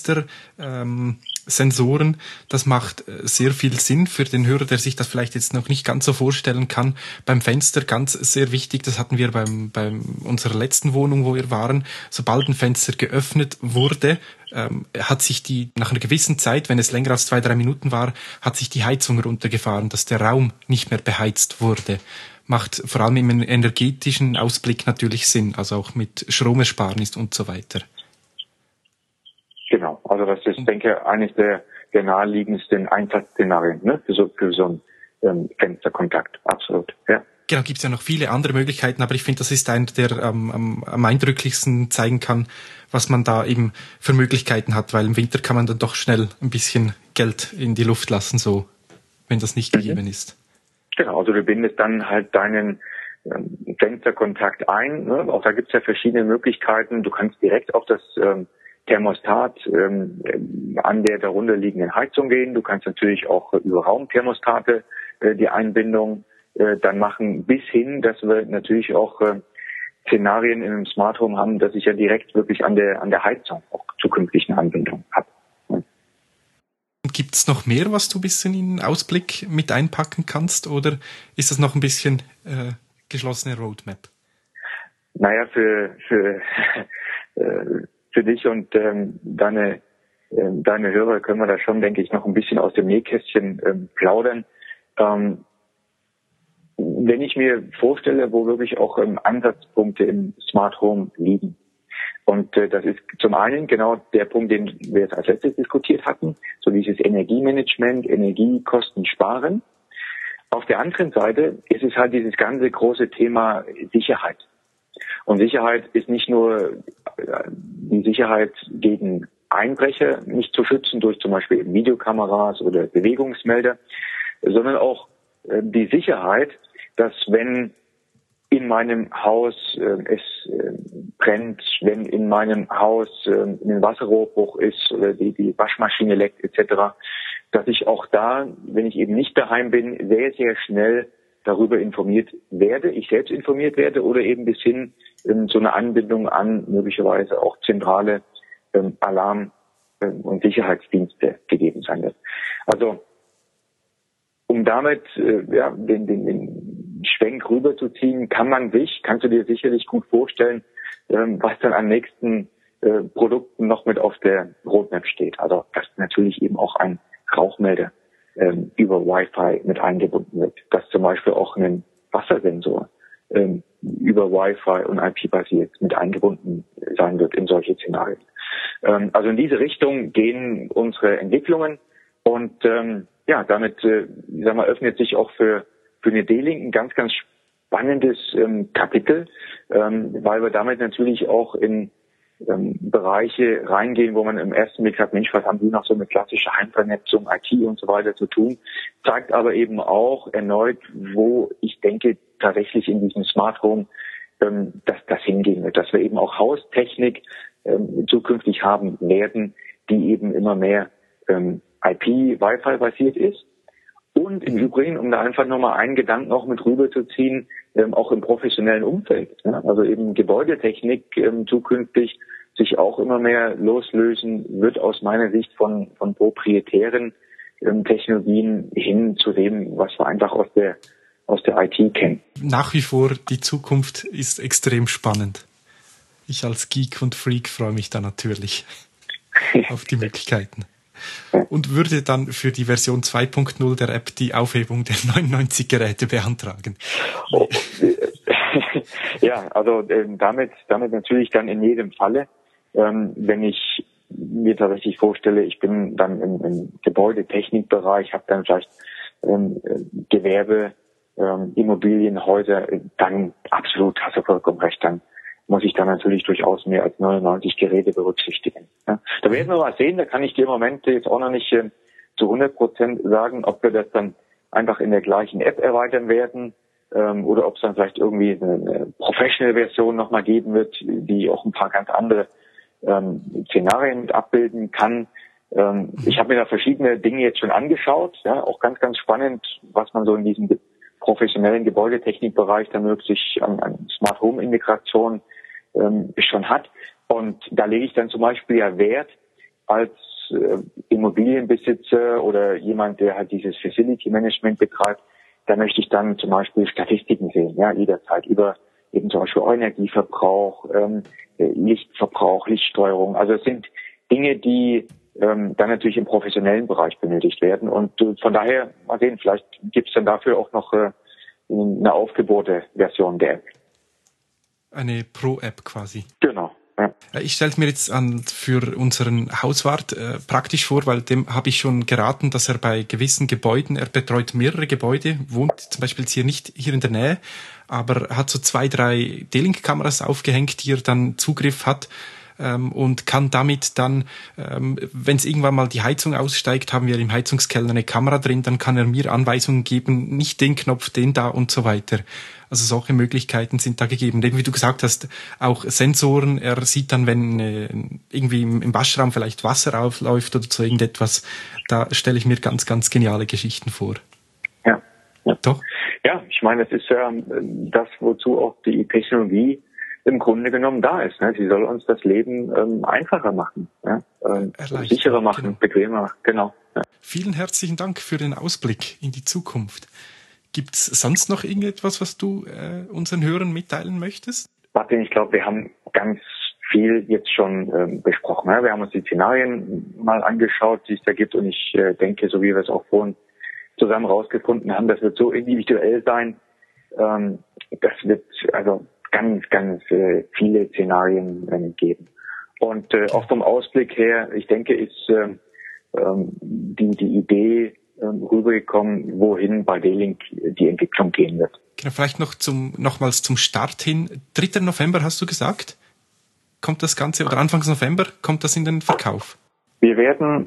Fenster-Sensoren, ähm, das macht äh, sehr viel Sinn für den Hörer, der sich das vielleicht jetzt noch nicht ganz so vorstellen kann. Beim Fenster ganz sehr wichtig, das hatten wir beim, beim unserer letzten Wohnung, wo wir waren, sobald ein Fenster geöffnet wurde, ähm, hat sich die, nach einer gewissen Zeit, wenn es länger als zwei, drei Minuten war, hat sich die Heizung runtergefahren, dass der Raum nicht mehr beheizt wurde. Macht vor allem im energetischen Ausblick natürlich Sinn, also auch mit Stromersparnis und so weiter. Genau, also das ist, denke ich, eines der, der naheliegendsten Einsatzszenarien, ne, für so, für so einen ähm, Fensterkontakt, absolut, ja. Genau, gibt es ja noch viele andere Möglichkeiten, aber ich finde, das ist einer, der ähm, am, am eindrücklichsten zeigen kann, was man da eben für Möglichkeiten hat, weil im Winter kann man dann doch schnell ein bisschen Geld in die Luft lassen, so, wenn das nicht gegeben mhm. ist. Genau, also du bindest dann halt deinen ähm, Fensterkontakt ein. Ne? Auch da gibt's ja verschiedene Möglichkeiten. Du kannst direkt auf das ähm, Thermostat ähm, an der darunter liegenden Heizung gehen. Du kannst natürlich auch äh, über Raumthermostate äh, die Einbindung äh, dann machen, bis hin, dass wir natürlich auch äh, Szenarien in einem Smart Home haben, dass ich ja direkt wirklich an der an der Heizung auch zukünftig eine Anbindung habe. Gibt es noch mehr, was du ein bisschen in den Ausblick mit einpacken kannst, oder ist das noch ein bisschen äh, geschlossene Roadmap? Naja, für für für dich und ähm, deine äh, deine Hörer können wir da schon, denke ich, noch ein bisschen aus dem Nähkästchen ähm, plaudern. Ähm, wenn ich mir vorstelle, wo wirklich auch ähm, Ansatzpunkte im Smart Home liegen. Und äh, das ist zum einen genau der Punkt, den wir jetzt als letztes diskutiert hatten, so dieses Energiemanagement, Energiekosten sparen. Auf der anderen Seite ist es halt dieses ganze große Thema Sicherheit. Und Sicherheit ist nicht nur äh, die Sicherheit gegen Einbrecher nicht zu schützen durch zum Beispiel Videokameras oder Bewegungsmelder, sondern auch äh, die Sicherheit, dass wenn in meinem Haus äh, es äh, brennt, wenn in meinem Haus äh, ein Wasserrohrbruch ist oder die, die Waschmaschine leckt et cetera, dass ich auch da, wenn ich eben nicht daheim bin, sehr, sehr schnell darüber informiert werde, ich selbst informiert werde oder eben bis hin ähm, so eine Anbindung an möglicherweise auch zentrale ähm, Alarm- ähm, und Sicherheitsdienste gegeben sein wird. Also um damit äh, ja, den, den, den Schwenk rüberzuziehen, kann man sich, kannst du dir sicherlich gut vorstellen, ähm, was dann an nächsten äh, Produkten noch mit auf der Roadmap steht. Also dass natürlich eben auch ein Rauchmelder ähm, über Wi-Fi mit eingebunden wird, dass zum Beispiel auch ein Wassersensor ähm, über Wi-Fi und I P basiert mit eingebunden sein wird in solche Szenarien. Ähm, also in diese Richtung gehen unsere Entwicklungen und ähm, ja, damit äh, ich sag mal, öffnet sich auch für für eine D-Link ein ganz, ganz spannendes ähm, Kapitel, ähm, weil wir damit natürlich auch in ähm, Bereiche reingehen, wo man im ersten Blick sagt, Mensch, was haben die noch so mit klassischer Heimvernetzung, I T und so weiter zu tun, zeigt aber eben auch erneut, wo ich denke, tatsächlich in diesem Smart Home, ähm, dass das hingehen wird, dass wir eben auch Haustechnik ähm, zukünftig haben werden, die eben immer mehr ähm, I P, Wi-Fi basiert ist. Und im Übrigen, um da einfach nochmal einen Gedanken auch mit rüberzuziehen, ähm, auch im professionellen Umfeld, ja, also eben Gebäudetechnik ähm, zukünftig sich auch immer mehr loslösen wird aus meiner Sicht von, von proprietären ähm, Technologien hin zu dem, was wir einfach aus der, aus der I T kennen. Nach wie vor, die Zukunft ist extrem spannend. Ich als Geek und Freak freue mich da natürlich auf die Möglichkeiten. Und würde dann für die Version zwei Punkt null der App die Aufhebung der neunundneunzig Geräte beantragen. Oh. Ja, also ähm, damit, damit natürlich dann in jedem Falle, ähm, wenn ich mir tatsächlich vorstelle, ich bin dann im, im Gebäudetechnikbereich, habe dann vielleicht ähm, Gewerbe, ähm, Immobilienhäuser, dann absolut, hast du vollkommen recht, dann muss ich dann natürlich durchaus mehr als neunundneunzig Geräte berücksichtigen. Ja. Da werden wir mal sehen, da kann ich dir im Moment jetzt auch noch nicht äh, zu hundert Prozent sagen, ob wir das dann einfach in der gleichen App erweitern werden ähm, oder ob es dann vielleicht irgendwie eine, eine Professional-Version nochmal geben wird, die auch ein paar ganz andere ähm, Szenarien mit abbilden kann. Ähm, ich habe mir da verschiedene Dinge jetzt schon angeschaut, ja, auch ganz, ganz spannend, was man so in diesem professionellen Gebäudetechnikbereich dann möglich an, an Smart Home Integration ähm, schon hat. Und da lege ich dann zum Beispiel ja Wert als äh, Immobilienbesitzer oder jemand, der halt dieses Facility Management betreibt, da möchte ich dann zum Beispiel Statistiken sehen, ja, jederzeit über eben zum Beispiel Energieverbrauch, ähm, Lichtverbrauch, Lichtsteuerung. Also es sind Dinge, die ähm, dann natürlich im professionellen Bereich benötigt werden. Und äh, von daher, mal sehen, vielleicht gibt es dann dafür auch noch äh, eine aufgebohrte Version der App. Eine Pro-App quasi. Genau. Ja. Ich stelle mir jetzt an für unseren Hauswart äh, praktisch vor, weil dem habe ich schon geraten, dass er bei gewissen Gebäuden, er betreut mehrere Gebäude, wohnt zum Beispiel jetzt hier nicht hier in der Nähe, aber hat so zwei, drei D-Link-Kameras aufgehängt, die er dann Zugriff hat ähm, und kann damit dann, ähm, wenn es irgendwann mal die Heizung aussteigt, haben wir im Heizungskeller eine Kamera drin, dann kann er mir Anweisungen geben, nicht den Knopf, den da und so weiter. Also solche Möglichkeiten sind da gegeben. Eben wie du gesagt hast, auch Sensoren. Er sieht dann, wenn äh, irgendwie im, im Waschraum vielleicht Wasser aufläuft oder so irgendetwas. Da stelle ich mir ganz, ganz geniale Geschichten vor. Ja. Ja. Doch? Ja, ich meine, es ist ja das, wozu auch die Technologie im Grunde genommen da ist. Ne? Sie soll uns das Leben ähm, einfacher machen, ja? ähm, sicherer machen, genau. Bequemer machen. Genau. Ja. Vielen herzlichen Dank für den Ausblick in die Zukunft. Gibt es sonst noch irgendetwas, was du äh, unseren Hörern mitteilen möchtest? Martin, ich glaube, wir haben ganz viel jetzt schon ähm, besprochen. Ne? Wir haben uns die Szenarien mal angeschaut, die es da gibt. Und ich äh, denke, so wie wir es auch vorhin zusammen rausgefunden haben, das wird so individuell sein. Ähm, das wird also ganz, ganz äh, viele Szenarien äh, geben. Und äh, auch vom Ausblick her, ich denke, ist äh, ähm, die, die Idee, rübergekommen, wohin bei D-Link die Entwicklung gehen wird. Genau, vielleicht noch zum nochmals zum Start hin. dritter November hast du gesagt? Kommt das Ganze, oder Anfang November, kommt das in den Verkauf? Wir werden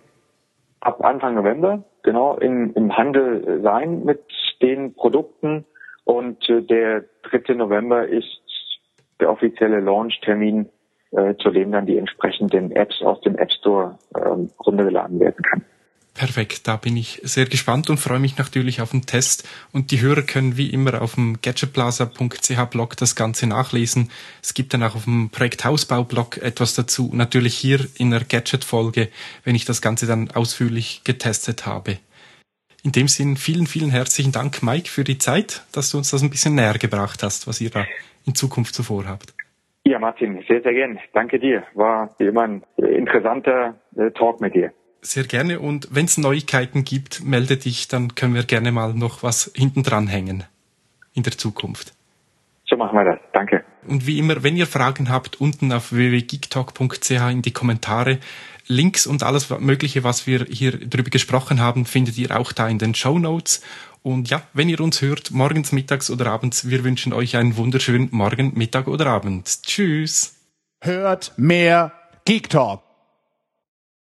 ab Anfang November genau im, im Handel sein mit den Produkten und äh, der dritte November ist der offizielle Launch-Termin, äh, zu dem dann die entsprechenden Apps aus dem App Store äh, runtergeladen werden kann. Perfekt, da bin ich sehr gespannt und freue mich natürlich auf den Test. Und die Hörer können wie immer auf dem gadgetplaza punkt c h Blog das Ganze nachlesen. Es gibt dann auch auf dem Projekt Hausbau Blog etwas dazu. Natürlich hier in der Gadget-Folge, wenn ich das Ganze dann ausführlich getestet habe. In dem Sinn vielen, vielen herzlichen Dank, Mike, für die Zeit, dass du uns das ein bisschen näher gebracht hast, was ihr da in Zukunft so vorhabt. Ja, Martin, sehr, sehr gern. Danke dir. War wie immer ein interessanter Talk mit dir. Sehr gerne, und wenn es Neuigkeiten gibt, melde dich, dann können wir gerne mal noch was hinten dran hängen in der Zukunft. So machen wir das. Danke. Und wie immer, wenn ihr Fragen habt, unten auf w w w punkt geektalk punkt c h in die Kommentare. Links und alles Mögliche, was wir hier drüber gesprochen haben, findet ihr auch da in den Shownotes. Und ja, wenn ihr uns hört, morgens, mittags oder abends, wir wünschen euch einen wunderschönen Morgen, Mittag oder Abend. Tschüss. Hört mehr Geek Talk.